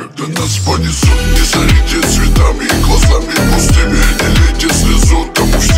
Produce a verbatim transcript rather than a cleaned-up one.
когда нас понесут. Не зарите цветами и глазами пустыми, не лейте слезу, тому что